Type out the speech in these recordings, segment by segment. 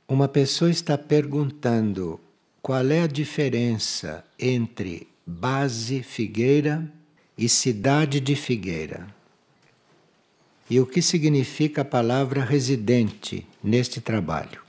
Uma pessoa está perguntando qual é a diferença entre base Figueira e cidade de Figueira. E o que significa a palavra residente neste trabalho.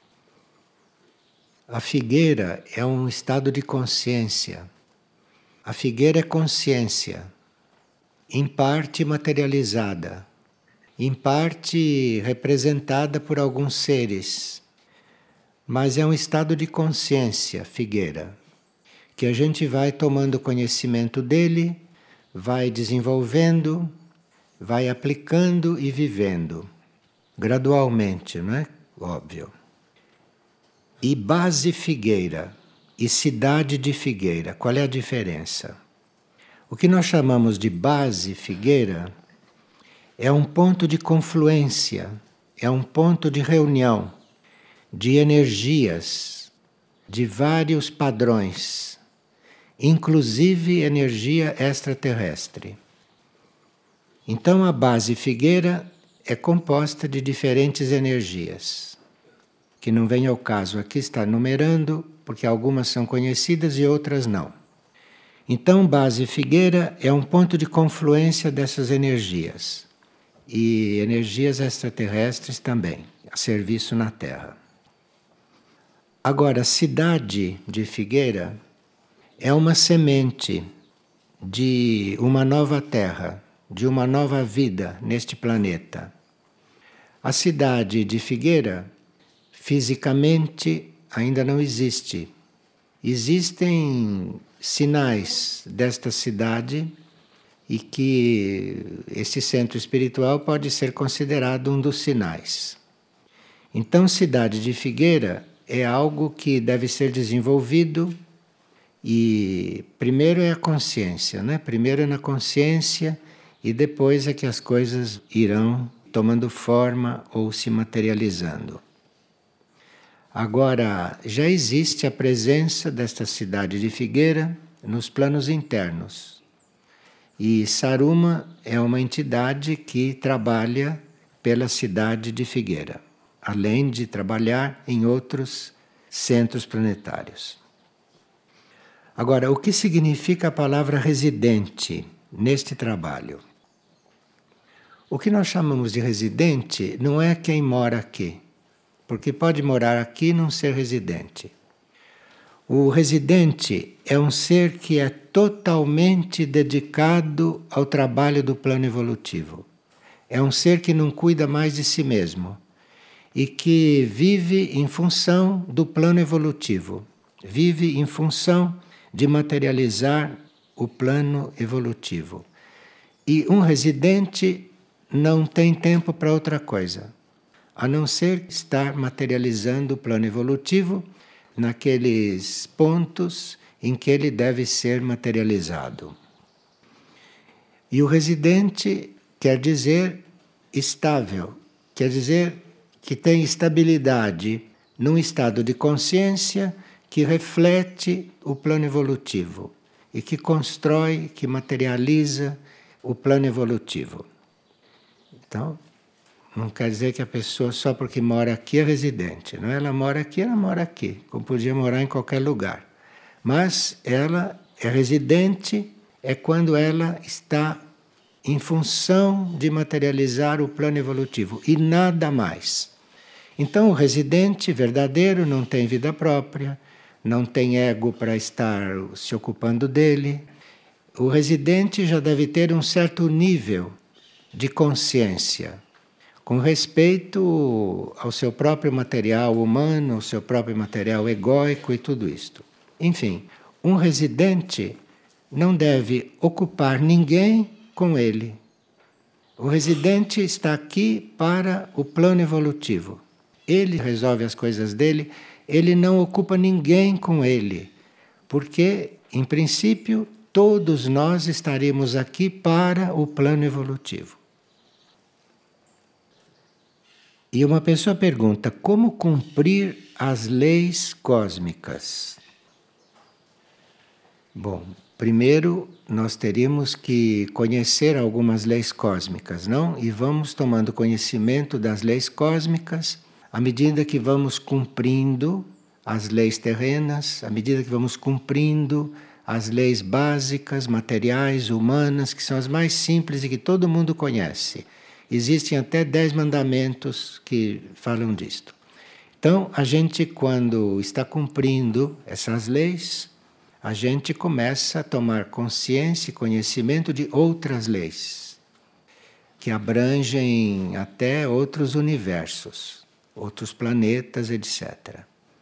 A figueira é um estado de consciência. A figueira é consciência, em parte materializada, em parte representada por alguns seres. Mas é um estado de consciência, figueira, que a gente vai tomando conhecimento dele, vai desenvolvendo, vai aplicando e vivendo, gradualmente, não é? Óbvio. E base Figueira e cidade de Figueira, qual é a diferença? O que nós chamamos de base Figueira é um ponto de confluência, é um ponto de reunião de energias, de vários padrões, inclusive energia extraterrestre. Então a base Figueira é composta de diferentes energias, que não vem ao caso aqui estar numerando, porque algumas são conhecidas e outras não. Então base Figueira é um ponto de confluência dessas energias, e energias extraterrestres também, a serviço na Terra. Agora, a cidade de Figueira é uma semente de uma nova Terra, de uma nova vida neste planeta. A cidade de Figueira, fisicamente, ainda não existe. Existem sinais desta cidade e que esse centro espiritual pode ser considerado um dos sinais. Então, cidade de Figueira é algo que deve ser desenvolvido e primeiro é a consciência, né? Primeiro é na consciência e depois é que as coisas irão tomando forma ou se materializando. Agora, já existe a presença desta cidade de Figueira nos planos internos. E Saruma é uma entidade que trabalha pela cidade de Figueira, além de trabalhar em outros centros planetários. Agora, o que significa a palavra residente neste trabalho? O que nós chamamos de residente não é quem mora aqui, porque pode morar aqui e não ser residente. O residente é um ser que é totalmente dedicado ao trabalho do plano evolutivo. É um ser que não cuida mais de si mesmo e que vive em função do plano evolutivo, vive em função de materializar o plano evolutivo. E um residente não tem tempo para outra coisa, a não ser estar materializando o plano evolutivo naqueles pontos em que ele deve ser materializado. E o residente quer dizer estável, quer dizer que tem estabilidade num estado de consciência que reflete o plano evolutivo e que constrói, que materializa o plano evolutivo. Então, não quer dizer que a pessoa só porque mora aqui é residente. Não, ela mora aqui, como podia morar em qualquer lugar. Mas ela é residente é quando ela está em função de materializar o plano evolutivo e nada mais. Então o residente verdadeiro não tem vida própria, não tem ego para estar se ocupando dele. O residente já deve ter um certo nível de consciência, com respeito ao seu próprio material humano, ao seu próprio material egóico e tudo isto. Enfim, um residente não deve ocupar ninguém com ele. O residente está aqui para o plano evolutivo. Ele resolve as coisas dele, ele não ocupa ninguém com ele, porque, em princípio, todos nós estaríamos aqui para o plano evolutivo. E uma pessoa pergunta: como cumprir as leis cósmicas? Bom, primeiro nós teríamos que conhecer algumas leis cósmicas, não? E vamos tomando conhecimento das leis cósmicas à medida que vamos cumprindo as leis terrenas, à medida que vamos cumprindo as leis básicas, materiais, humanas, que são as mais simples e que todo mundo conhece. Existem até 10 mandamentos que falam disto. Então, a gente, quando está cumprindo essas leis, a gente começa a tomar consciência e conhecimento de outras leis, que abrangem até outros universos, outros planetas, etc.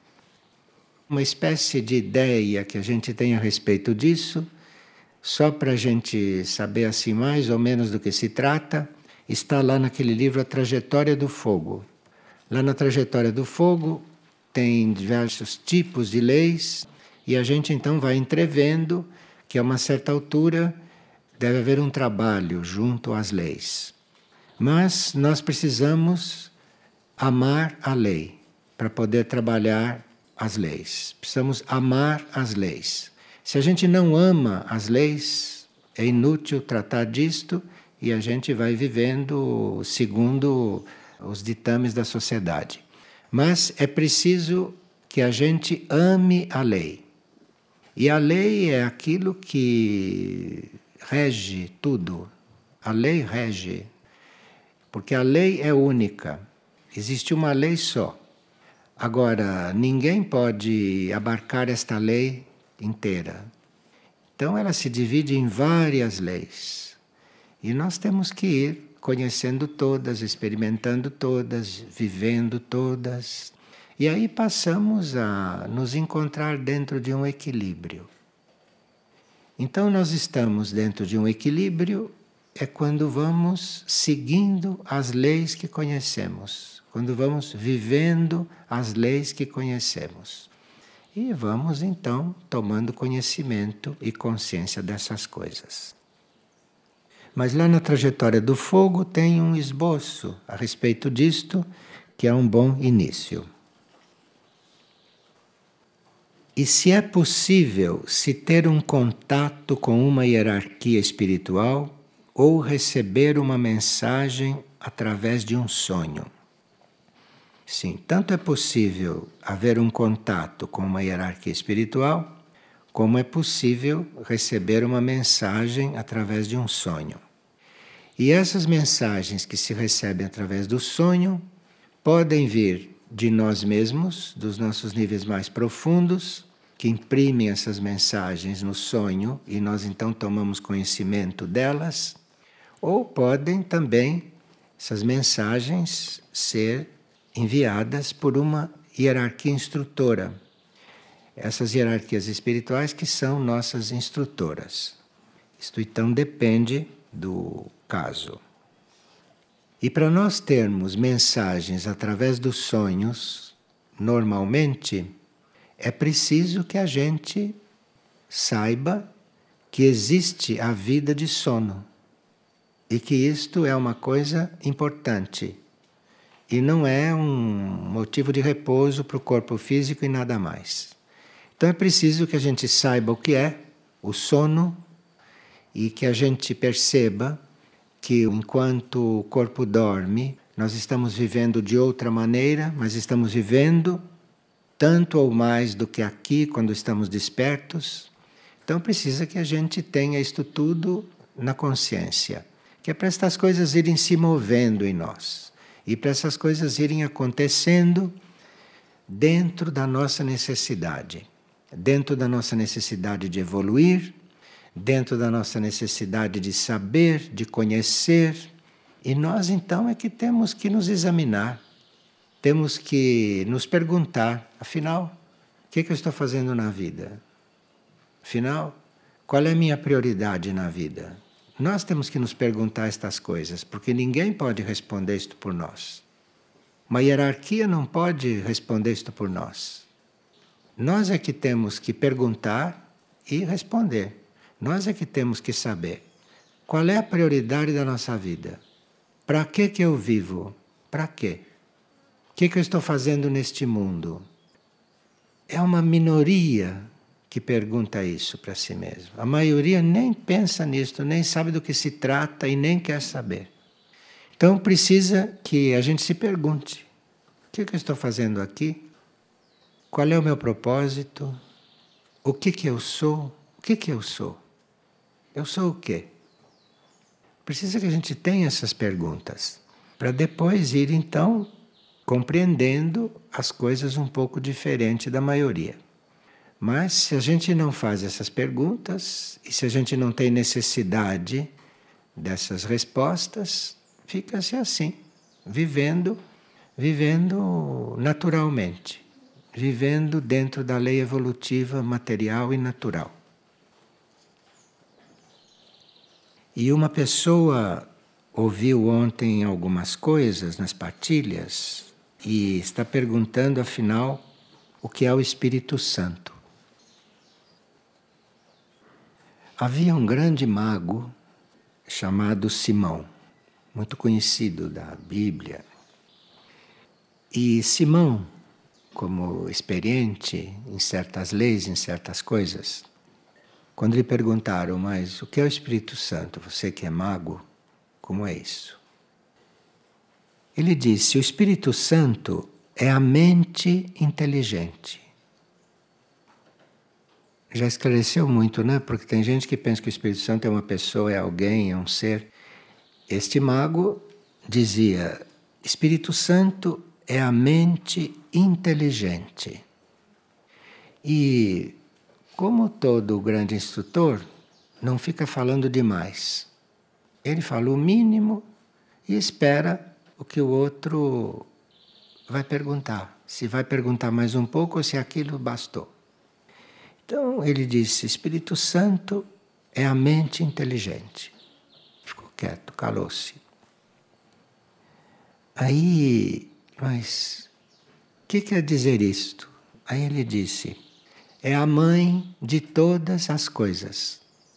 Uma espécie de ideia que a gente tem a respeito disso, só para a gente saber assim mais ou menos do que se trata, está lá naquele livro A Trajetória do Fogo. Lá na Trajetória do Fogo tem diversos tipos de leis e a gente então vai entrevendo que a uma certa altura deve haver um trabalho junto às leis. Mas nós precisamos amar a lei para poder trabalhar as leis. Precisamos amar as leis. Se a gente não ama as leis, é inútil tratar disto e a gente vai vivendo segundo os ditames da sociedade. Mas é preciso que a gente ame a lei. E a lei é aquilo que rege tudo. A lei rege. Porque a lei é única. Existe uma lei só. Agora, ninguém pode abarcar esta lei inteira. Então, ela se divide em várias leis. E nós temos que ir conhecendo todas, experimentando todas, vivendo todas. E aí passamos a nos encontrar dentro de um equilíbrio. Então, nós estamos dentro de um equilíbrio é quando vamos seguindo as leis que conhecemos, quando vamos vivendo as leis que conhecemos. E vamos então tomando conhecimento e consciência dessas coisas. Mas lá na Trajetória do Fogo tem um esboço a respeito disto, que é um bom início. E se é possível se ter um contato com uma hierarquia espiritual ou receber uma mensagem através de um sonho? Sim, tanto é possível haver um contato com uma hierarquia espiritual, como é possível receber uma mensagem através de um sonho. E essas mensagens que se recebem através do sonho podem vir de nós mesmos, dos nossos níveis mais profundos, que imprimem essas mensagens no sonho e nós então tomamos conhecimento delas, ou podem também essas mensagens ser enviadas por uma hierarquia instrutora. Essas hierarquias espirituais que são nossas instrutoras. Isto então depende do caso. E para nós termos mensagens através dos sonhos, normalmente, é preciso que a gente saiba que existe a vida de sono. E que isto é uma coisa importante. E não é um motivo de repouso para o corpo físico e nada mais. Então é preciso que a gente saiba o que é o sono e que a gente perceba que enquanto o corpo dorme, nós estamos vivendo de outra maneira, mas estamos vivendo tanto ou mais do que aqui quando estamos despertos. Então precisa que a gente tenha isto tudo na consciência, que é para estas coisas irem se movendo em nós e para essas coisas irem acontecendo dentro da nossa necessidade. Dentro da nossa necessidade de evoluir, dentro da nossa necessidade de saber, de conhecer. E nós então é que temos que nos examinar, temos que nos perguntar, afinal, o que eu estou fazendo na vida? Afinal, qual é a minha prioridade na vida? Nós temos que nos perguntar estas coisas, porque ninguém pode responder isto por nós. Uma hierarquia não pode responder isto por nós. Nós é que temos que perguntar e responder. Nós é que temos que saber qual é a prioridade da nossa vida. Para que eu vivo? Para quê? O que eu estou fazendo neste mundo? É uma minoria que pergunta isso para si mesmo. A maioria nem pensa nisto, nem sabe do que se trata e nem quer saber. Então precisa que a gente se pergunte. que eu estou fazendo aqui? Qual é o meu propósito? O que eu sou? O que eu sou? Eu sou o quê? Precisa que a gente tenha essas perguntas, para depois ir então compreendendo as coisas um pouco diferente da maioria. Mas se a gente não faz essas perguntas e se a gente não tem necessidade dessas respostas, fica-se assim, vivendo naturalmente, vivendo dentro da lei evolutiva material e natural. E uma pessoa ouviu ontem algumas coisas nas partilhas e está perguntando, afinal, o que é o Espírito Santo. Havia um grande mago chamado Simão, muito conhecido da Bíblia. E Simão, como experiente em certas leis, em certas coisas, quando lhe perguntaram, mas o que é o Espírito Santo? Você que é mago, como é isso? Ele disse, o Espírito Santo é a mente inteligente. Já esclareceu muito, né? Porque tem gente que pensa que o Espírito Santo é uma pessoa, é alguém, é um ser. Este mago dizia, Espírito Santo é a mente inteligente. E como todo grande instrutor, não fica falando demais. Ele fala o mínimo e espera o que o outro vai perguntar. Se vai perguntar mais um pouco ou se aquilo bastou. Então ele disse, Espírito Santo é a mente inteligente. Ficou quieto, calou-se. Aí, mas o que quer dizer isto? Aí ele disse, é a mãe de todas as coisas.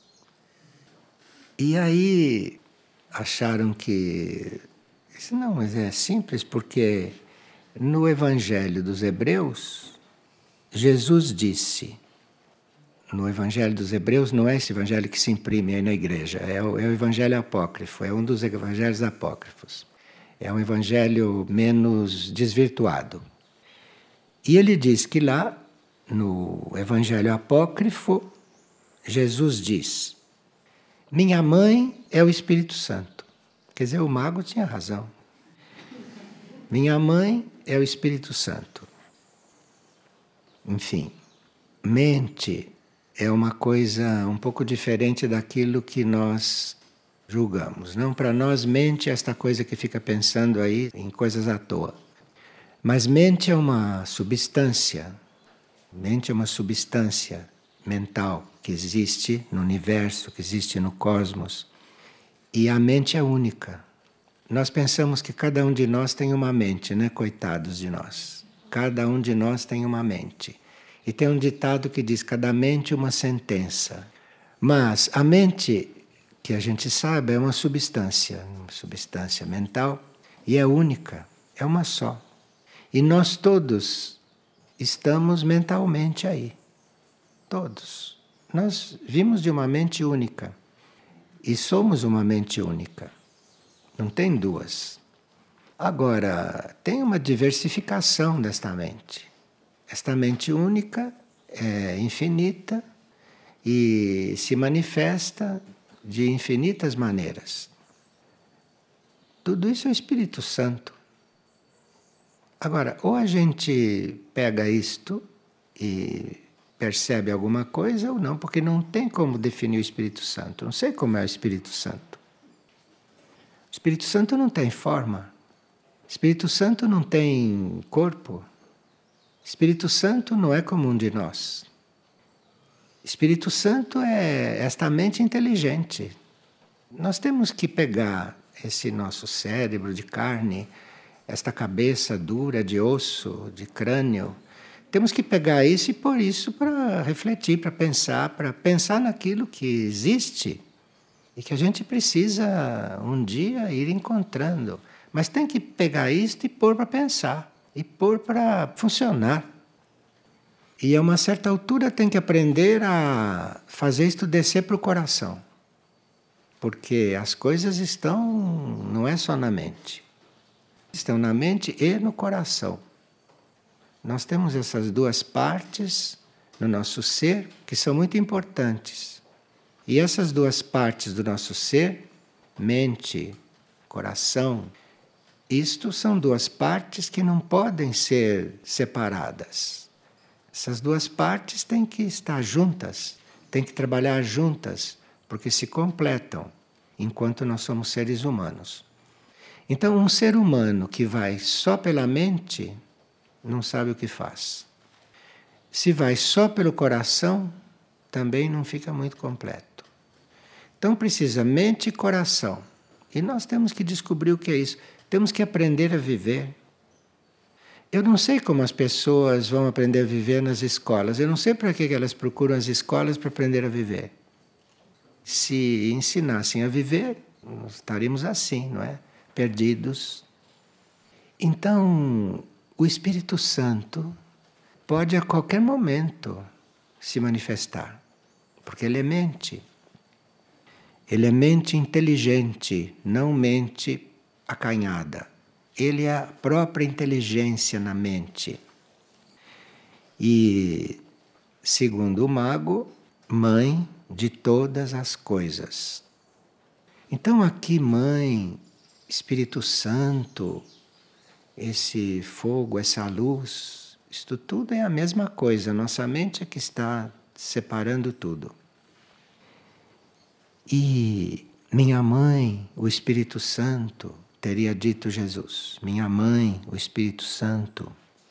E aí acharam que... Não, mas é simples, porque no Evangelho dos Hebreus, Jesus disse... No Evangelho dos Hebreus não é esse evangelho que se imprime aí na igreja, é o Evangelho apócrifo, é um dos evangelhos apócrifos. É um evangelho menos desvirtuado. E ele diz que lá, no Evangelho apócrifo, Jesus diz, minha mãe é o Espírito Santo. Quer dizer, o mago tinha razão. Minha mãe é o Espírito Santo. Enfim, mente é uma coisa um pouco diferente daquilo que nós julgamos. Não, para nós mente é esta coisa que fica pensando aí em coisas à toa. Mas mente é uma substância. Mente é uma substância mental que existe no universo, que existe no cosmos. E a mente é única. Nós pensamos que cada um de nós tem uma mente, né? Coitados de nós. Cada um de nós tem uma mente. E tem um ditado que diz, cada mente uma sentença. Mas a mente, que a gente sabe, é uma substância mental, e é única, é uma só. E nós todos estamos mentalmente aí. Todos. Nós vimos de uma mente única. E somos uma mente única. Não tem duas. Agora, tem uma diversificação desta mente. Esta mente única é infinita e se manifesta de infinitas maneiras. Tudo isso é o Espírito Santo. Agora, ou a gente pega isto e percebe alguma coisa ou não, porque não tem como definir o Espírito Santo. Não sei como é o Espírito Santo. O Espírito Santo não tem forma. O Espírito Santo não tem corpo. Espírito Santo não é como um de nós. Espírito Santo é esta mente inteligente. Nós temos que pegar esse nosso cérebro de carne, esta cabeça dura de osso, de crânio. Temos que pegar isso e pôr isso para refletir, para pensar naquilo que existe e que a gente precisa um dia ir encontrando. Mas tem que pegar isto e pôr para pensar. E pôr para funcionar. E a uma certa altura tem que aprender a fazer isto descer para o coração. Porque as coisas estão, não é só na mente. estão na mente e no coração. Nós temos essas duas partes no nosso ser que são muito importantes. E essas duas partes do nosso ser, mente, coração, isto são duas partes que não podem ser separadas. Essas duas partes têm que estar juntas, têm que trabalhar juntas, porque se completam enquanto nós somos seres humanos. Então, um ser humano que vai só pela mente não sabe o que faz. Se vai só pelo coração, também não fica muito completo. Então precisa mente e coração. E nós temos que descobrir o que é isso. Temos que aprender a viver. Eu não sei como as pessoas vão aprender a viver nas escolas. Eu não sei para que elas procuram as escolas para aprender a viver. Se ensinassem a viver, nós estaríamos assim, não é? Perdidos. Então, o Espírito Santo pode a qualquer momento se manifestar, porque ele é mente. Ele é mente inteligente, não mente acanhada. Ele é a própria inteligência na mente. E, segundo o mago, mãe de todas as coisas. Então aqui, mãe, Espírito Santo, esse fogo, essa luz, isto tudo é a mesma coisa. Nossa mente é que está separando tudo. E minha mãe, o Espírito Santo, teria dito Jesus. Minha mãe, o Espírito Santo.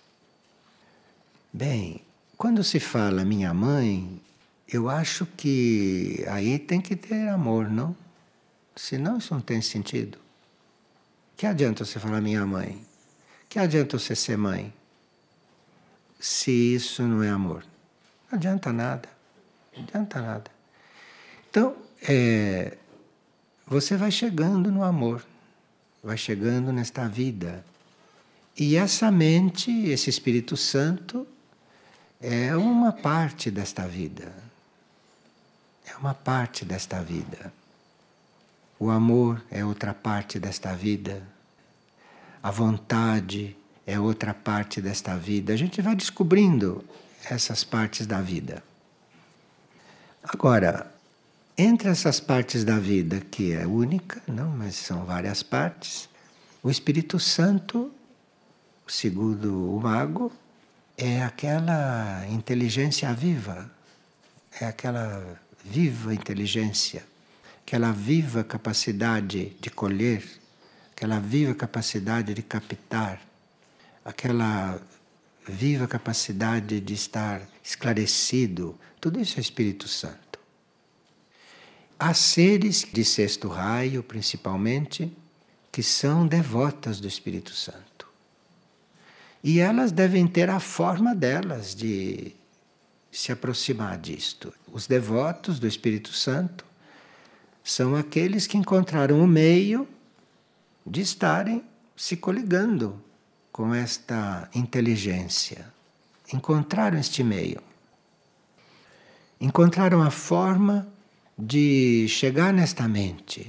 Bem, quando se fala minha mãe, eu acho que aí tem que ter amor, não? Senão isso não tem sentido. Que adianta você falar minha mãe? Que adianta você ser mãe? Se isso não é amor. Não adianta nada. Não adianta nada. Então, você vai chegando no amor. Vai chegando nesta vida. E essa mente, esse Espírito Santo, é uma parte desta vida. É uma parte desta vida. O amor é outra parte desta vida. A vontade é outra parte desta vida. A gente vai descobrindo essas partes da vida. Agora, entre essas partes da vida, que é única, não, mas são várias partes, o Espírito Santo, segundo o mago, é aquela inteligência viva, é aquela viva inteligência, aquela viva capacidade de colher, aquela viva capacidade de captar, aquela viva capacidade de estar esclarecido. Tudo isso é Espírito Santo. Há seres de sexto raio, principalmente, que são devotas do Espírito Santo. E elas devem ter a forma delas de se aproximar disto. Os devotos do Espírito Santo são aqueles que encontraram o meio de estarem se coligando com esta inteligência. Encontraram este meio. Encontraram a forma de chegar nesta mente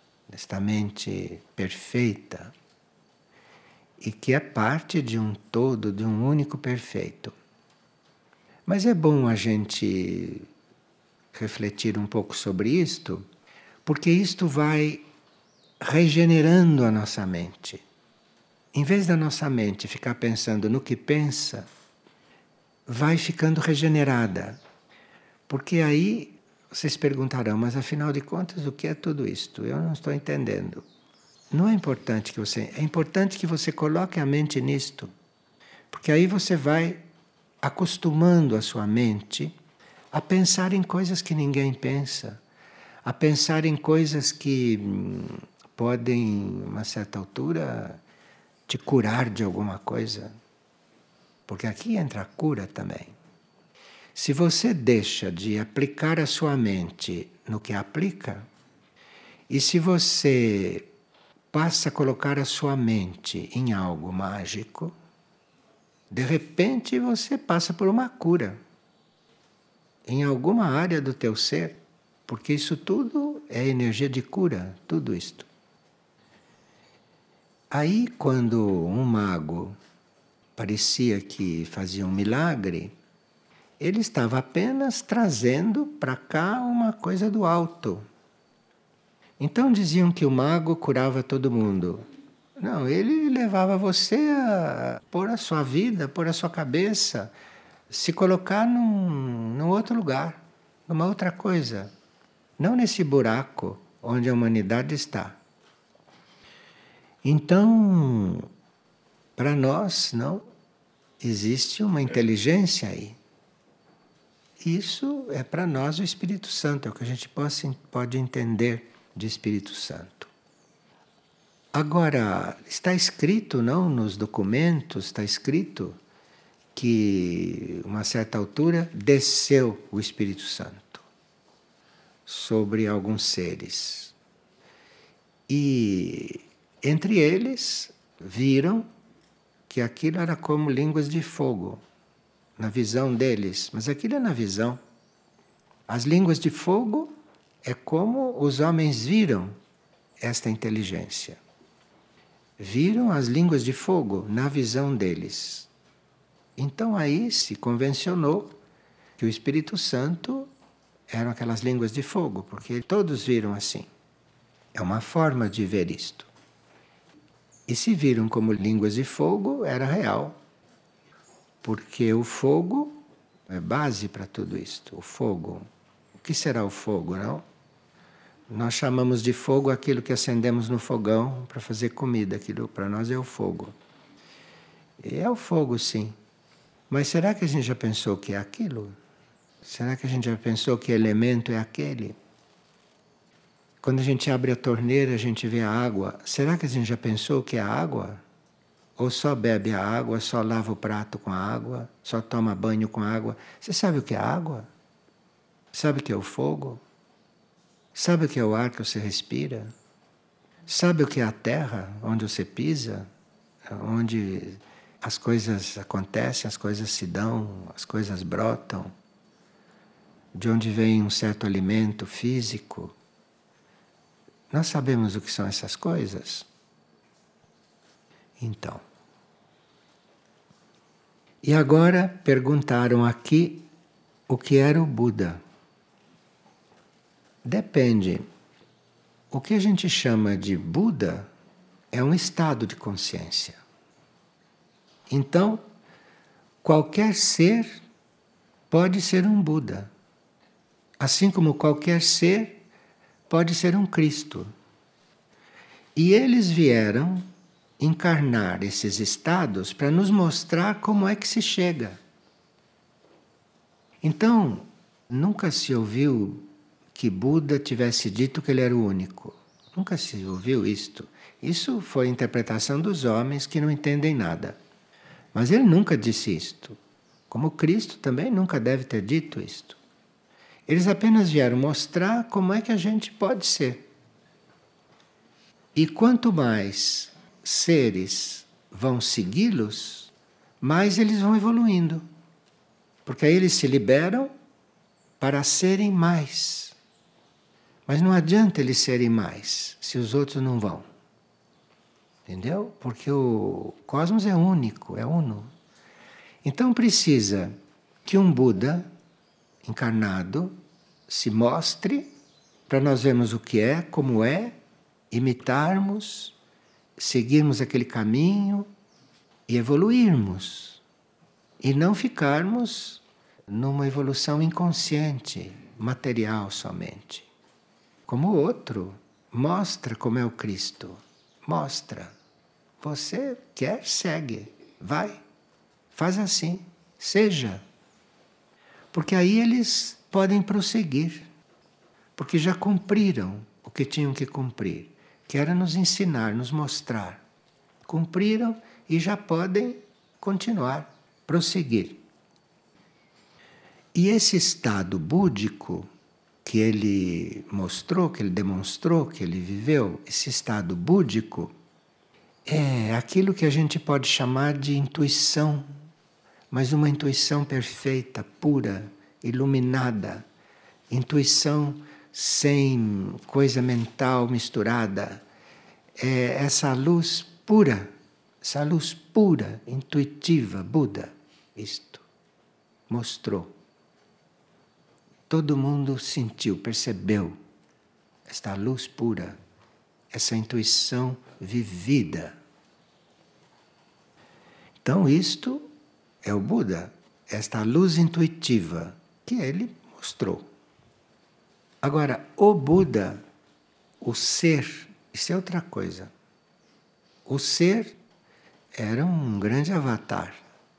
perfeita, e que é parte de um todo, de um único perfeito. Mas é bom a gente refletir um pouco sobre isto, porque isto vai regenerando a nossa mente. Em vez da nossa mente ficar pensando no que pensa, vai ficando regenerada. Porque aí vocês perguntarão, mas afinal de contas, o que é tudo isto? Eu não estou entendendo. Não é importante que você... É importante que você coloque a mente nisto. Porque aí você vai acostumando a sua mente a pensar em coisas que ninguém pensa. A pensar em coisas que podem, a uma certa altura, te curar de alguma coisa. Porque aqui entra a cura também. Se você deixa de aplicar a sua mente no que aplica, e se você passa a colocar a sua mente em algo mágico, de repente você passa por uma cura em alguma área do teu ser, porque isso tudo é energia de cura, tudo isto. Aí, quando um mago parecia que fazia um milagre, ele estava apenas trazendo para cá uma coisa do alto. Então diziam que o mago curava todo mundo. Não, ele levava você a pôr a sua vida, pôr a sua cabeça, se colocar num outro lugar, numa outra coisa. Não nesse buraco onde a humanidade está. Então, para nós, não, existe uma inteligência aí. Isso é para nós o Espírito Santo, é o que a gente pode entender de Espírito Santo. Agora, está escrito, não, nos documentos, está escrito que, a uma certa altura, desceu o Espírito Santo sobre alguns seres. E, entre eles, viram que aquilo era como línguas de fogo, na visão deles. Mas aquilo é na visão. As línguas de fogo é como os homens viram esta inteligência. Viram as línguas de fogo na visão deles. Então aí se convencionou que o Espírito Santo eram aquelas línguas de fogo, porque todos viram assim. É uma forma de ver isto. E se viram como línguas de fogo, era real. Porque o fogo é base para tudo isto. O fogo. O que será o fogo, não? Nós chamamos de fogo aquilo que acendemos no fogão para fazer comida. Aquilo para nós é o fogo. E é o fogo, sim. Mas será que a gente já pensou que é aquilo? Será que a gente já pensou que elemento é aquele? Quando a gente abre a torneira, a gente vê a água. Será que a gente já pensou que é a água? Ou só bebe a água, só lava o prato com a água, só toma banho com a água? Você sabe o que é água? Sabe o que é o fogo? Sabe o que é o ar que você respira? Sabe o que é a terra, onde você pisa? Onde as coisas acontecem, as coisas se dão, as coisas brotam? De onde vem um certo alimento físico? Nós sabemos o que são essas coisas? Então. E agora perguntaram aqui o que era o Buda. Depende. O que a gente chama de Buda é um estado de consciência. Então, qualquer ser pode ser um Buda. Assim como qualquer ser pode ser um Cristo. E eles vieram encarnar esses estados para nos mostrar como é que se chega. Então, nunca se ouviu que Buda tivesse dito que ele era o único. Nunca se ouviu isto. Isso foi a interpretação dos homens que não entendem nada. Mas ele nunca disse isto. Como Cristo também nunca deve ter dito isto. Eles apenas vieram mostrar como é que a gente pode ser. E quanto mais seres vão segui-los, mais eles vão evoluindo. Porque aí eles se liberam para serem mais. Mas não adianta eles serem mais se os outros não vão. Entendeu? Porque o cosmos é único, é uno. Então precisa que um Buda encarnado se mostre para nós vermos o que é, como é, imitarmos, seguirmos aquele caminho e evoluirmos. E não ficarmos numa evolução inconsciente, material somente. Como o outro, mostra como é o Cristo. Mostra. Você quer, segue. Vai. Faz assim. Seja. Porque aí eles podem prosseguir. Porque já cumpriram o que tinham que cumprir. Que era nos ensinar, nos mostrar. Cumpriram e já podem continuar, prosseguir. E esse estado búdico que ele mostrou, que ele demonstrou, que ele viveu, esse estado búdico, é aquilo que a gente pode chamar de intuição, mas uma intuição perfeita, pura, iluminada, intuição sem coisa mental misturada. É essa luz pura, essa luz pura, intuitiva, Buda, isto mostrou. Todo mundo sentiu, percebeu esta luz pura, essa intuição vivida. Então isto é o Buda, esta luz intuitiva que ele mostrou. Agora, o Buda, o ser, isso é outra coisa. O ser era um grande avatar.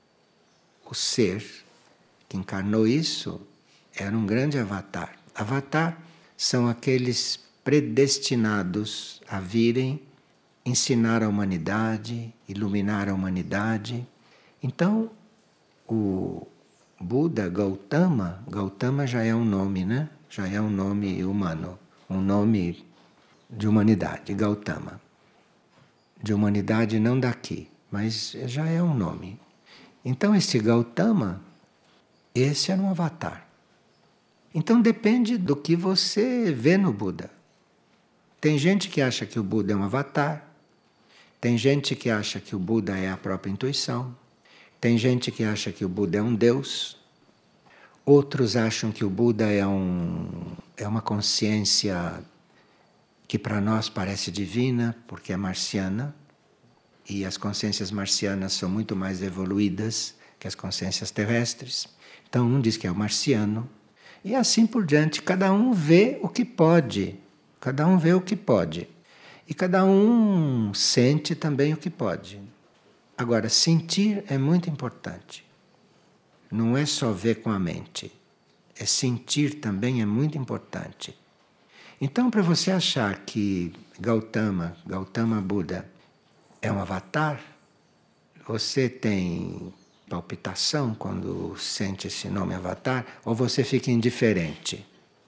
O ser que encarnou isso era um grande avatar. Avatar são aqueles predestinados a virem ensinar a humanidade, iluminar a humanidade. Então, o Buda Gautama, Gautama já é um nome, né? Já é um nome humano, um nome de humanidade, Gautama. De humanidade não daqui, mas já é um nome. Então este Gautama, esse era um avatar. Então depende do que você vê no Buda. Tem gente que acha que o Buda é um avatar, tem gente que acha que o Buda é a própria intuição, tem gente que acha que o Buda é um Deus, outros acham que o Buda é uma consciência que para nós parece divina, porque é marciana, e as consciências marcianas são muito mais evoluídas que as consciências terrestres. Então um diz que é o marciano, e assim por diante, cada um vê o que pode, cada um vê o que pode, e cada um sente também o que pode. Agora, sentir é muito importante. Não é só ver com a mente, é sentir também é muito importante. Então, para você achar que Gautama Buda, é um avatar, você tem palpitação quando sente esse nome avatar, ou você fica indiferente.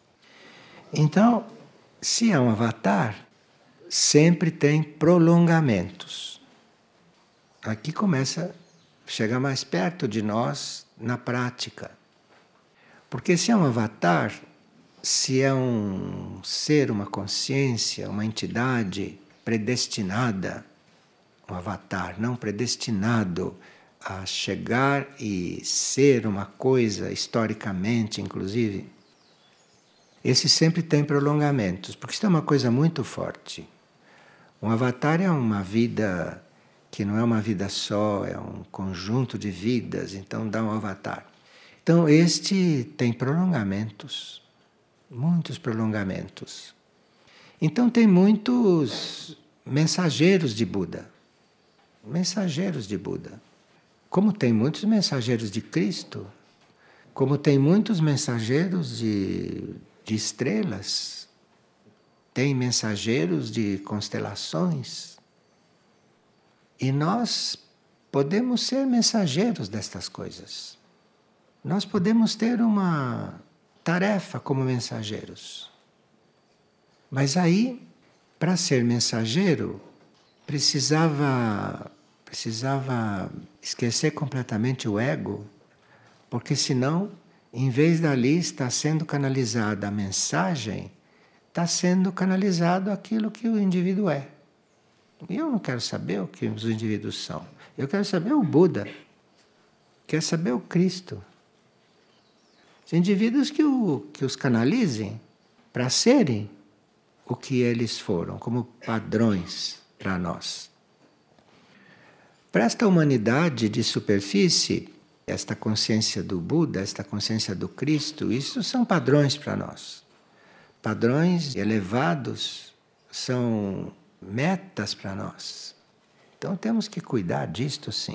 Então, se é um avatar, sempre tem prolongamentos. Aqui começa a chegar mais perto de nós na prática. Porque se é um avatar, se é um ser, uma consciência, uma entidade predestinada, um avatar não predestinado a chegar e ser uma coisa, historicamente inclusive, esse sempre tem prolongamentos, porque isso é uma coisa muito forte. Um avatar é uma vida que não é uma vida só, é um conjunto de vidas, então dá um avatar. Então este tem prolongamentos, muitos prolongamentos. Então tem muitos mensageiros de Buda. Mensageiros de Buda. Como tem muitos mensageiros de Cristo, como tem muitos mensageiros de estrelas, tem mensageiros de constelações. E nós podemos ser mensageiros destas coisas. Nós podemos ter uma tarefa como mensageiros. Mas aí, para ser mensageiro, precisava esquecer completamente o ego, porque senão, em vez dali estar sendo canalizada a mensagem, está sendo canalizado aquilo que o indivíduo é. E eu não quero saber o que os indivíduos são. Eu quero saber o Buda. Quero saber o Cristo. Os indivíduos que os canalizem para serem o que eles foram, como padrões para nós. Para esta humanidade de superfície, esta consciência do Buda, esta consciência do Cristo, isso são padrões para nós. Padrões elevados são metas para nós. Então temos que cuidar disto, sim.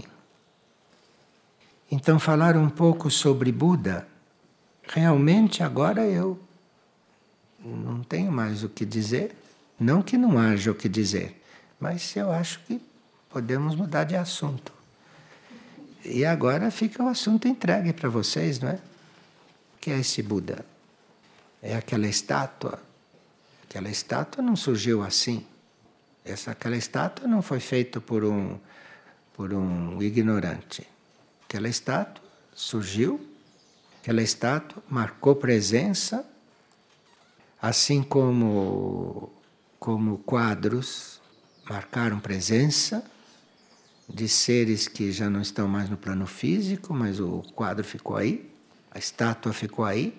Então falar um pouco sobre Buda, realmente agora eu não tenho mais o que dizer. Não que não haja o que dizer, mas eu acho que podemos mudar de assunto. E agora fica o assunto entregue para vocês, não é? O que é esse Buda? É aquela estátua. Aquela estátua não surgiu assim. Aquela estátua não foi feita por um ignorante. Aquela estátua surgiu, aquela estátua marcou presença, assim como quadros marcaram presença de seres que já não estão mais no plano físico, mas o quadro ficou aí, a estátua ficou aí.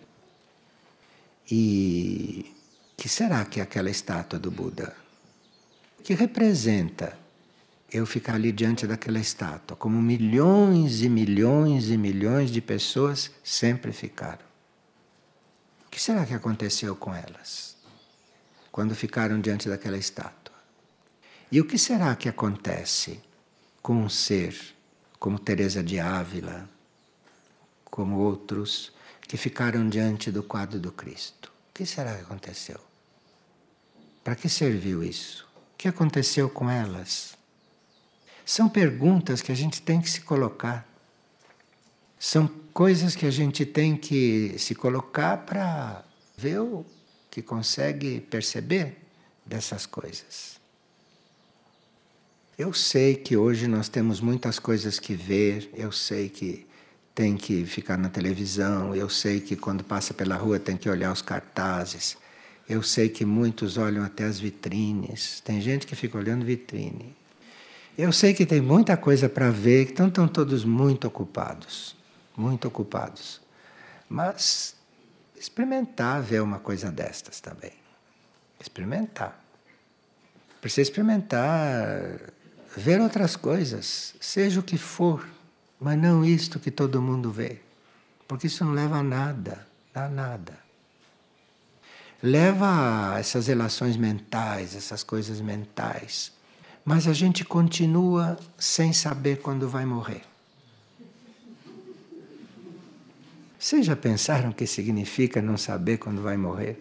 E que será que é aquela estátua do Buda? O que representa eu ficar ali diante daquela estátua, como milhões e milhões e milhões de pessoas sempre ficaram? O que será que aconteceu com elas quando ficaram diante daquela estátua? E o que será que acontece com um ser como Teresa de Ávila, como outros que ficaram diante do quadro do Cristo? O que será que aconteceu? Para que serviu isso? O que aconteceu com elas? São perguntas que a gente tem que se colocar. São coisas que a gente tem que se colocar para ver o que consegue perceber dessas coisas. Eu sei que hoje nós temos muitas coisas que ver, eu sei que tem que ficar na televisão, eu sei que quando passa pela rua tem que olhar os cartazes, eu sei que muitos olham até as vitrines, tem gente que fica olhando vitrine. Eu sei que tem muita coisa para ver, que estão todos muito ocupados, mas experimentar ver uma coisa destas também. Experimentar. Precisa experimentar ver outras coisas, seja o que for, mas não isto que todo mundo vê. Porque isso não leva a nada, a nada. Leva a essas relações mentais, essas coisas mentais. Mas a gente continua sem saber quando vai morrer. Vocês já pensaram o que significa não saber quando vai morrer?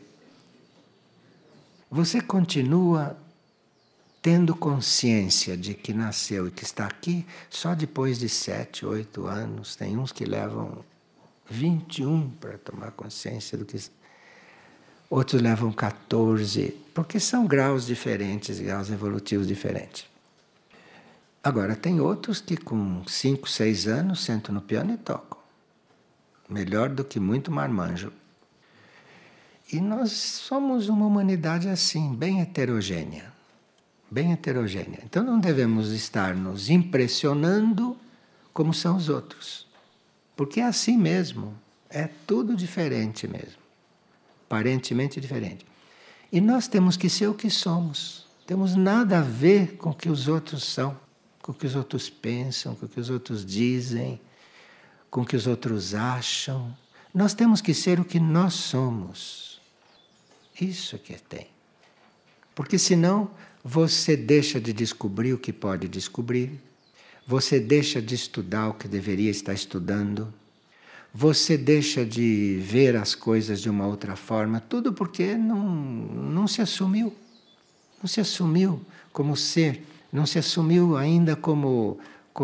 Você continua tendo consciência de que nasceu e que está aqui só depois de 7, 8 anos. Tem uns que levam 21 para tomar consciência do que... Outros levam 14, porque são graus diferentes, graus evolutivos diferentes. Agora, tem outros que com 5, 6 anos sentam no piano e tocam. Melhor do que muito marmanjo. E nós somos uma humanidade assim, bem heterogênea. Bem heterogênea. Então não devemos estar nos impressionando como são os outros. Porque é assim mesmo. É tudo diferente mesmo. Aparentemente diferente. E nós temos que ser o que somos. Temos nada a ver com o que os outros são, com o que os outros pensam, com o que os outros dizem, com o que os outros acham. Nós temos que ser o que nós somos. Isso que tem. Porque senão você deixa de descobrir o que pode descobrir, você deixa de estudar o que deveria estar estudando, você deixa de ver as coisas de uma outra forma, tudo porque não se assumiu. Não se assumiu como ser, não se assumiu ainda como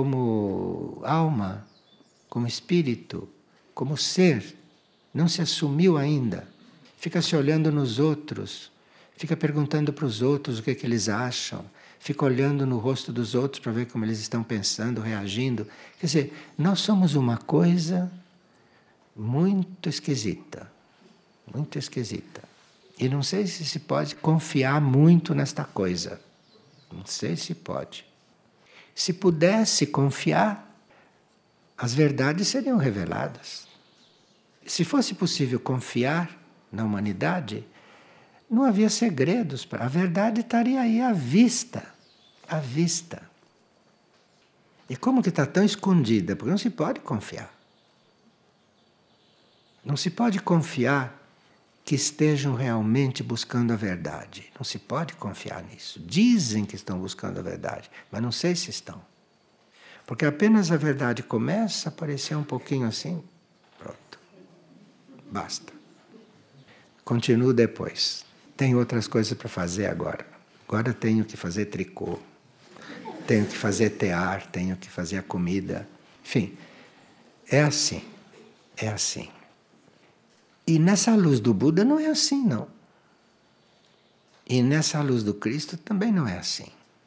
alma, como espírito, como ser. Não se assumiu ainda. Fica se olhando nos outros, fica perguntando para os outros o que eles acham, fica olhando no rosto dos outros para ver como eles estão pensando, reagindo. Quer dizer, nós somos uma coisa muito esquisita, muito esquisita. E não sei se pode confiar muito nesta coisa. Não sei se pode. Se pudesse confiar, as verdades seriam reveladas. Se fosse possível confiar na humanidade, não havia segredos. A verdade estaria aí à vista. À vista. E como que está tão escondida? Porque não se pode confiar. Não se pode confiar que estejam realmente buscando a verdade. Não se pode confiar nisso. Dizem que estão buscando a verdade, mas não sei se estão. Porque apenas a verdade começa a aparecer um pouquinho assim, pronto. Basta. Continuo depois. Tenho outras coisas para fazer agora. Agora tenho que fazer tricô. Tenho que fazer tear, tenho que fazer a comida. Enfim, é assim. É assim. E nessa luz do Buda não é assim, não. E nessa luz do Cristo também não é assim.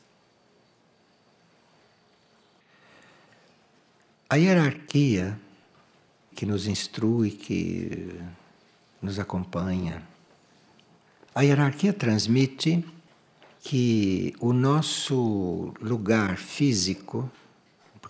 A hierarquia que nos instrui, que nos acompanha, a hierarquia transmite que o nosso lugar físico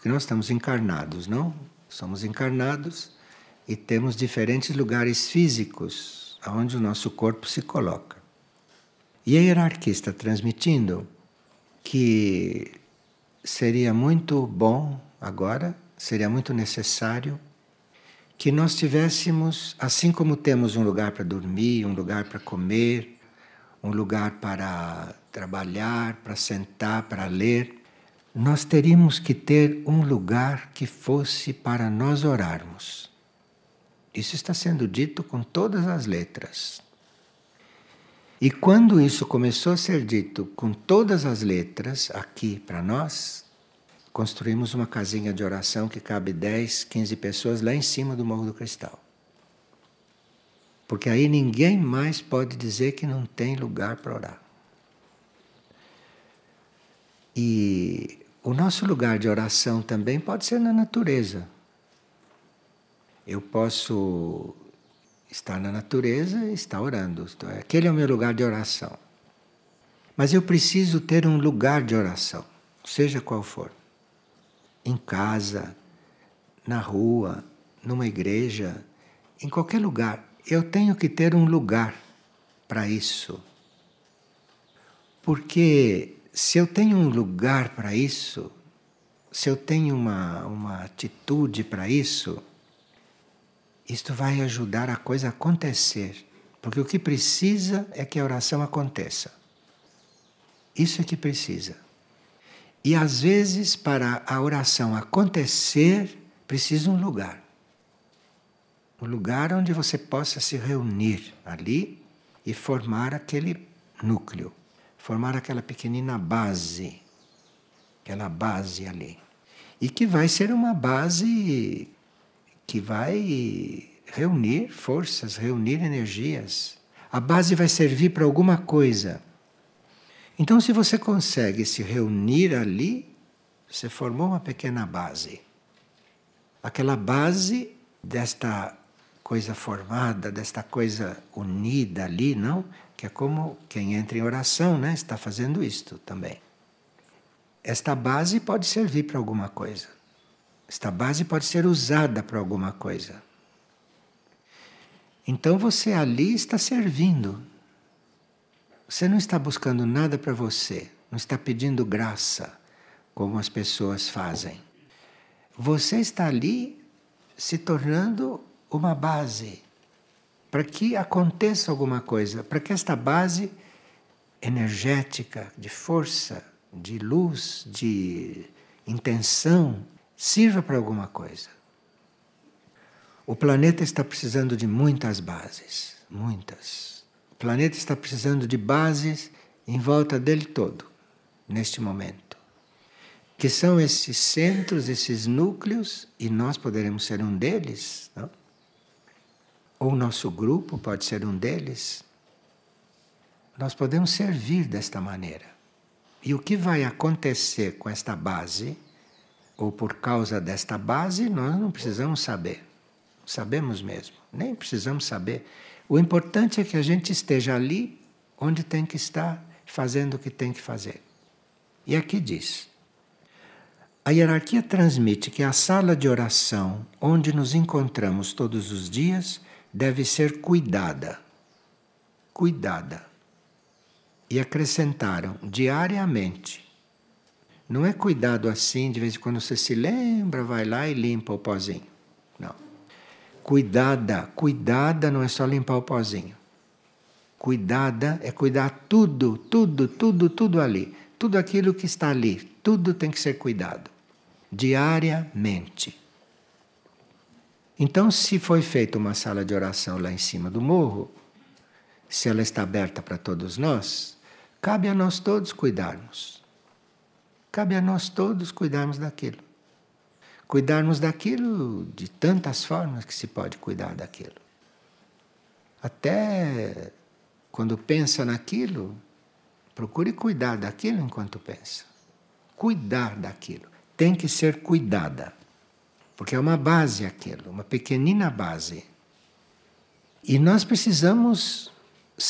Porque nós estamos encarnados, não? Somos encarnados e temos diferentes lugares físicos onde o nosso corpo se coloca. E a hierarquia está transmitindo que seria muito bom agora, seria muito necessário que nós tivéssemos, assim como temos um lugar para dormir, um lugar para comer, um lugar para trabalhar, para sentar, para ler, nós teríamos que ter um lugar que fosse para nós orarmos. Isso está sendo dito com todas as letras. E quando isso começou a ser dito com todas as letras aqui para nós, construímos uma casinha de oração que cabe 10, 15 pessoas lá em cima do Morro do Cristal. Porque aí ninguém mais pode dizer que não tem lugar para orar. E o nosso lugar de oração também pode ser na natureza. Eu posso estar na natureza e estar orando. Aquele é o meu lugar de oração. Mas eu preciso ter um lugar de oração, seja qual for. Em casa, na rua, numa igreja, em qualquer lugar. Eu tenho que ter um lugar para isso. Porque se eu tenho um lugar para isso, se eu tenho uma atitude para isso, isto vai ajudar a coisa a acontecer. Porque o que precisa é que a oração aconteça. Isso é que precisa. E às vezes, para a oração acontecer, precisa um lugar. Um lugar onde você possa se reunir ali e formar aquele núcleo. Formar aquela pequenina base. Aquela base ali. E que vai ser uma base que vai reunir forças, reunir energias. A base vai servir para alguma coisa. Então, se você consegue se reunir ali, você formou uma pequena base. Aquela base desta coisa formada, desta coisa unida ali, não? Que é como quem entra em oração, né? Está fazendo isto também. Esta base pode servir para alguma coisa. Esta base pode ser usada para alguma coisa. Então você ali está servindo. Você não está buscando nada para você. Não está pedindo graça, como as pessoas fazem. Você está ali se tornando uma base para que aconteça alguma coisa, para que esta base energética, de força, de luz, de intenção, sirva para alguma coisa. O planeta está precisando de muitas bases, muitas. O planeta está precisando de bases em volta dele todo, neste momento. Que são esses centros, esses núcleos, e nós poderemos ser um deles, não? Ou o nosso grupo pode ser um deles. Nós podemos servir desta maneira. E o que vai acontecer com esta base, ou por causa desta base, nós não precisamos saber. Sabemos mesmo, nem precisamos saber. O importante é que a gente esteja ali onde tem que estar, fazendo o que tem que fazer. E aqui diz: a hierarquia transmite que a sala de oração, onde nos encontramos todos os dias, deve ser cuidada. Cuidada. E acrescentaram diariamente. Não é cuidado assim, de vez em quando você se lembra, vai lá e limpa o pozinho. Não. Cuidada, cuidada não é só limpar o pozinho. Cuidada é cuidar tudo, tudo, tudo, tudo ali. Tudo aquilo que está ali, tudo tem que ser cuidado. Diariamente. Então, se foi feita uma sala de oração lá em cima do morro, se ela está aberta para todos nós, cabe a nós todos cuidarmos. Cabe a nós todos cuidarmos daquilo. Cuidarmos daquilo de tantas formas que se pode cuidar daquilo. Até quando pensa naquilo, procure cuidar daquilo enquanto pensa. Cuidar daquilo. Tem que ser cuidada. Porque é uma base aquilo, uma pequenina base. E nós precisamos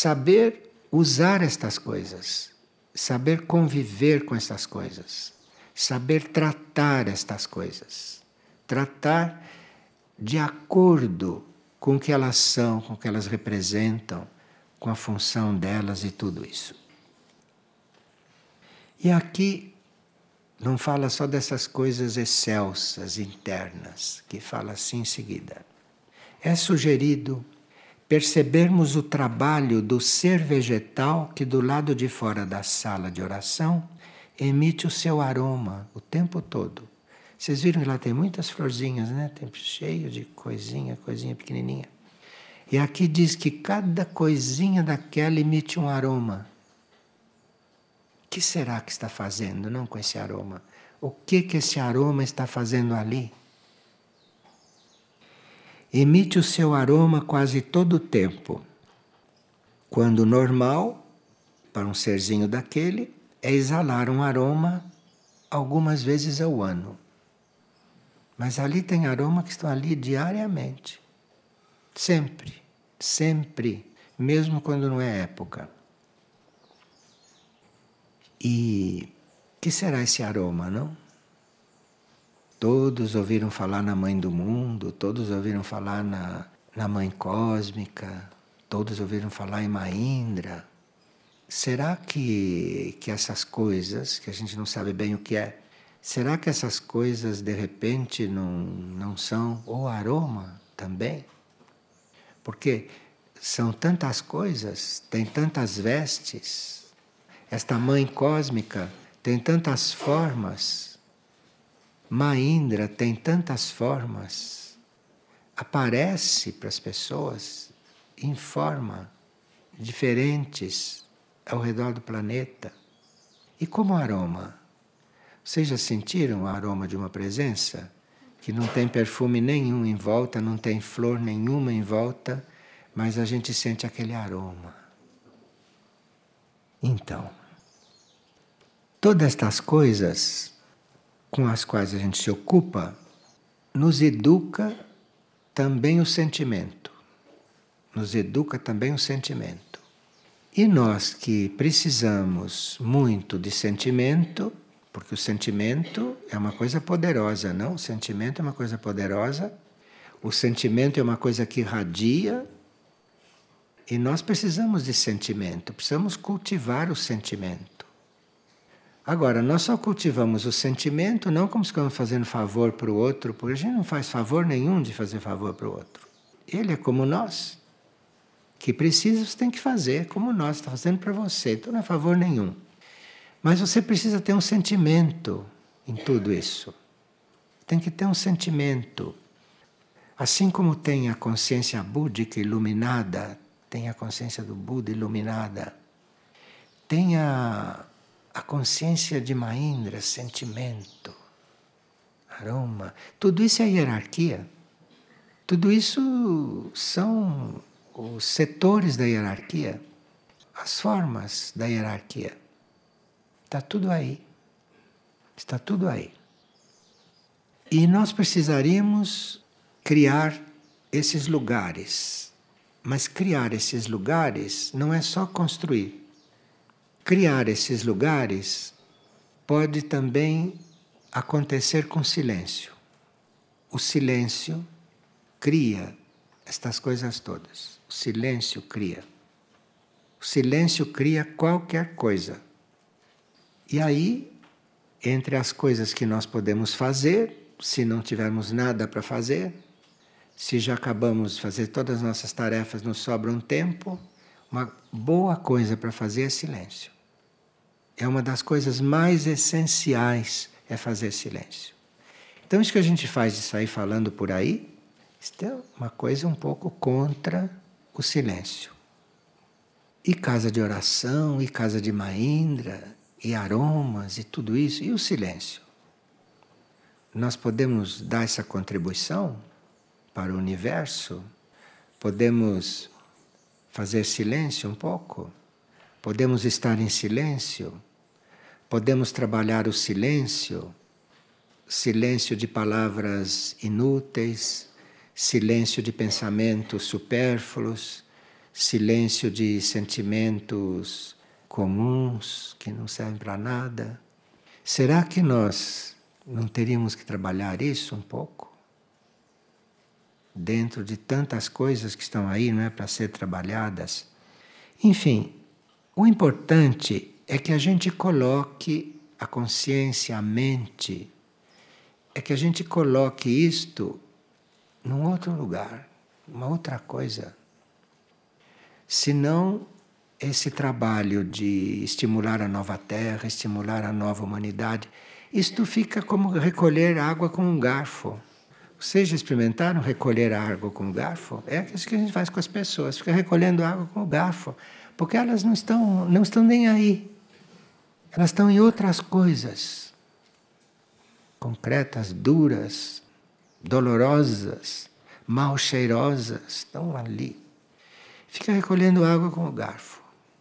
saber usar estas coisas. Saber conviver com estas coisas. saber tratar estas coisas. Tratar de acordo com o que elas são, com o que elas representam, com a função delas e tudo isso. E aqui não fala só dessas coisas excelsas, internas, que fala assim em seguida. É sugerido percebermos o trabalho do ser vegetal que do lado de fora da sala de oração emite o seu aroma o tempo todo. Vocês viram que lá tem muitas florzinhas, né? Tem cheio de coisinha pequenininha. E aqui diz que cada coisinha daquela emite um aroma. O que será que está fazendo, não, com esse aroma? O que esse aroma está fazendo ali? Emite o seu aroma quase todo o tempo. Quando normal, para um serzinho daquele, é exalar um aroma algumas vezes ao ano. Mas ali tem aroma que estão ali diariamente. Sempre, sempre, mesmo quando não é época. E que será esse aroma, não? Todos ouviram falar na Mãe do Mundo, todos ouviram falar na Mãe Cósmica, todos ouviram falar em Mahindra. Será que essas coisas, que a gente não sabe bem o que é, será que essas coisas de repente não são o aroma também? Porque são tantas coisas, tem tantas vestes, esta Mãe Cósmica tem tantas formas, Mahindra tem tantas formas, aparece para as pessoas em forma diferentes ao redor do planeta. E como aroma? Vocês já sentiram o aroma de uma presença? Que não tem perfume nenhum em volta, não tem flor nenhuma em volta, mas a gente sente aquele aroma. Então, todas estas coisas com as quais a gente se ocupa, nos educa também o sentimento. Nos educa também o sentimento. E nós que precisamos muito de sentimento, porque o sentimento é uma coisa poderosa, não? O sentimento é uma coisa poderosa, o sentimento é uma coisa que irradia, e nós precisamos de sentimento, precisamos cultivar o sentimento. Agora, nós só cultivamos o sentimento não como se ficamos fazendo favor para o outro, porque a gente não faz favor nenhum de fazer favor para o outro. Ele é como nós. Que precisa, você tem que fazer, como nós, está fazendo para você, então não é favor nenhum. Mas você precisa ter um sentimento em tudo isso. Tem que ter um sentimento. Assim como tem a consciência búdica iluminada, tem a consciência do Buda iluminada, tem a consciência de Mahindra, sentimento, aroma, tudo isso é hierarquia. Tudo isso são os setores da hierarquia, as formas da hierarquia. Está tudo aí. Está tudo aí. E nós precisaríamos criar esses lugares. Mas criar esses lugares não é só construir. Criar esses lugares pode também acontecer com silêncio. O silêncio cria estas coisas todas. O silêncio cria. O silêncio cria qualquer coisa. E aí, entre as coisas que nós podemos fazer, se não tivermos nada para fazer, se já acabamos de fazer todas as nossas tarefas, nos sobra um tempo, uma boa coisa para fazer é silêncio. É uma das coisas mais essenciais, é fazer silêncio. Então isso que a gente faz de sair falando por aí, isso é uma coisa um pouco contra o silêncio. E casa de oração, e casa de Mahindra, e aromas, e tudo isso, e o silêncio. Nós podemos dar essa contribuição para o universo? Podemos fazer silêncio um pouco? Podemos estar em silêncio? Podemos trabalhar o silêncio? Silêncio de palavras inúteis, silêncio de pensamentos supérfluos, silêncio de sentimentos comuns que não servem para nada. Será que nós não teríamos que trabalhar isso um pouco? Dentro de tantas coisas que estão aí, não é, para ser trabalhadas. Enfim, o importante é que a gente coloque a consciência, a mente, é que a gente coloque isto num outro lugar, uma outra coisa. Senão, esse trabalho de estimular a nova terra, estimular a nova humanidade, isto fica como recolher água com um garfo. Vocês já experimentaram recolher a água com o garfo? É isso que a gente faz com as pessoas, fica recolhendo água com o garfo, porque elas não estão nem aí. Elas estão em outras coisas, concretas, duras, dolorosas, mal cheirosas, estão ali. Fica recolhendo água com o garfo.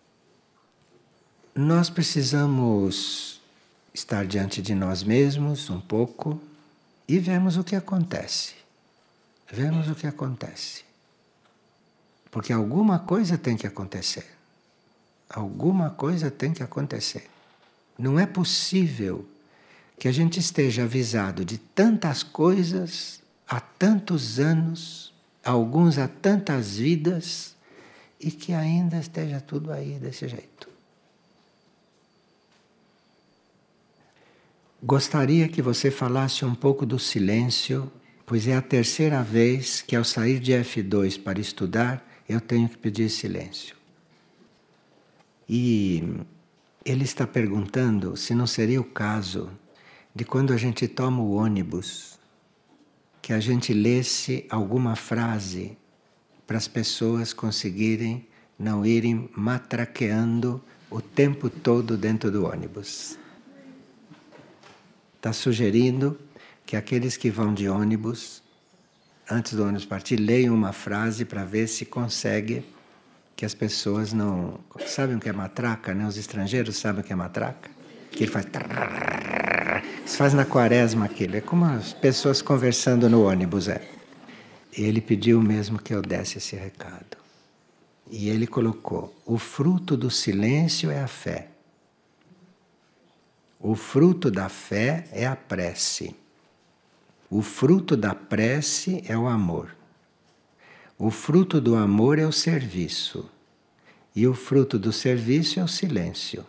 Nós precisamos estar diante de nós mesmos um pouco e vemos o que acontece. Vemos o que acontece. Porque alguma coisa tem que acontecer. Alguma coisa tem que acontecer. Não é possível que a gente esteja avisado de tantas coisas há tantos anos, alguns há tantas vidas, e que ainda esteja tudo aí desse jeito. Gostaria que você falasse um pouco do silêncio, pois é a terceira vez que ao sair de F2 para estudar, eu tenho que pedir silêncio. E ele está perguntando se não seria o caso de quando a gente toma o ônibus, que a gente lesse alguma frase para as pessoas conseguirem não irem matraqueando o tempo todo dentro do ônibus. Está sugerindo que aqueles que vão de ônibus, antes do ônibus partir, leiam uma frase para ver se consegue que as pessoas não... Sabem o que é matraca, né? Os estrangeiros sabem o que é matraca? Que ele faz... Se faz na quaresma aquilo. É como as pessoas conversando no ônibus, é. Ele pediu mesmo que eu desse esse recado. E ele colocou: o fruto do silêncio é a fé. O fruto da fé é a prece. O fruto da prece é o amor. O fruto do amor é o serviço. E o fruto do serviço é o silêncio.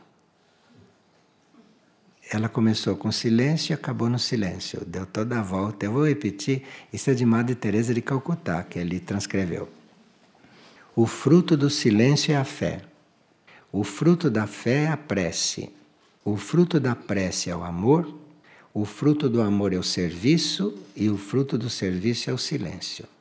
Ela começou com silêncio e acabou no silêncio. Deu toda a volta. Eu vou repetir. Isso é de Madre Teresa de Calcutá, que ele transcreveu. O fruto do silêncio é a fé. O fruto da fé é a prece. O fruto da prece é o amor. O fruto do amor é o serviço. E o fruto do serviço é o silêncio.